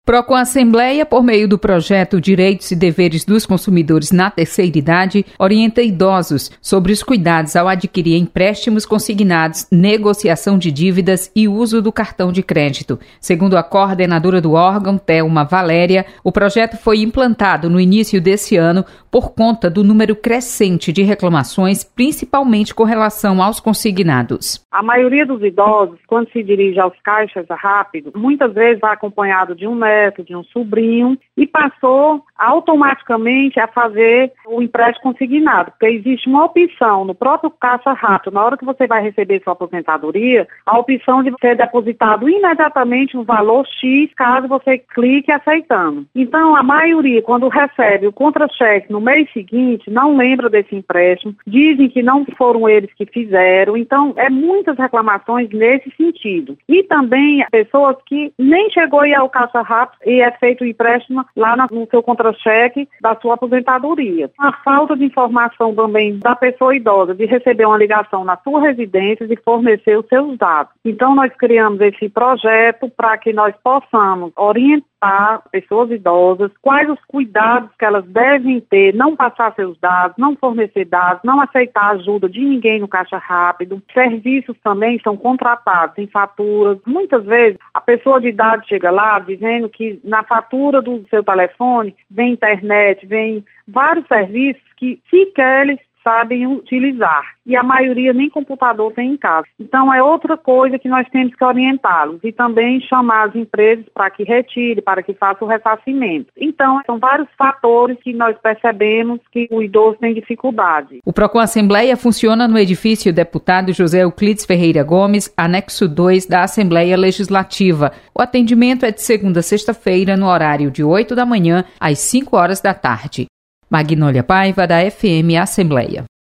Procon Assembleia, por meio do projeto Direitos e Deveres dos Consumidores na Terceira Idade, orienta idosos sobre os cuidados ao adquirir empréstimos consignados, negociação de dívidas e uso do cartão de crédito. Segundo a coordenadora do órgão, Thelma Valéria, o projeto foi implantado no início desse ano por conta do número crescente de reclamações, principalmente com relação aos consignados. A maioria dos idosos, quando se dirige aos caixas rápidos, muitas vezes vai acompanhado de um neto, de um sobrinho, e passou automaticamente a fazer o empréstimo consignado, porque existe uma opção no próprio caixa rápido, na hora que você vai receber sua aposentadoria, a opção de ser depositado imediatamente um valor X, caso você clique aceitando. Então, a maioria, quando recebe o contra-cheque no mês seguinte, não lembra desse empréstimo, dizem que não foram eles que fizeram, então muitas reclamações nesse sentido. E também pessoas que nem chegou a ir ao caixa rápido e é feito o empréstimo lá no seu contra-cheque da sua aposentadoria. A falta de informação também da pessoa idosa de receber uma ligação na sua residência e fornecer os seus dados. Então nós criamos esse projeto para que nós possamos orientar pessoas idosas quais os cuidados que elas devem ter, não passar seus dados, não fornecer dados, não aceitar ajuda de ninguém no caixa rápido. Serviços também são contratados em faturas. Muitas vezes a pessoa de idade chega lá dizendo que na fatura do seu telefone vem internet, vem vários serviços que sequer eles sabem utilizar. E a maioria nem computador tem em casa. Então é outra coisa que nós temos que orientá-los e também chamar as empresas para que retire, para que faça o ressarcimento. Então são vários fatores que nós percebemos que o idoso tem dificuldade. O Procon Assembleia funciona no edifício Deputado José Euclides Ferreira Gomes, anexo 2 da Assembleia Legislativa. O atendimento é de segunda a sexta-feira no horário de 8 da manhã às 5 horas da tarde. Magnólia Paiva, da FM Assembleia.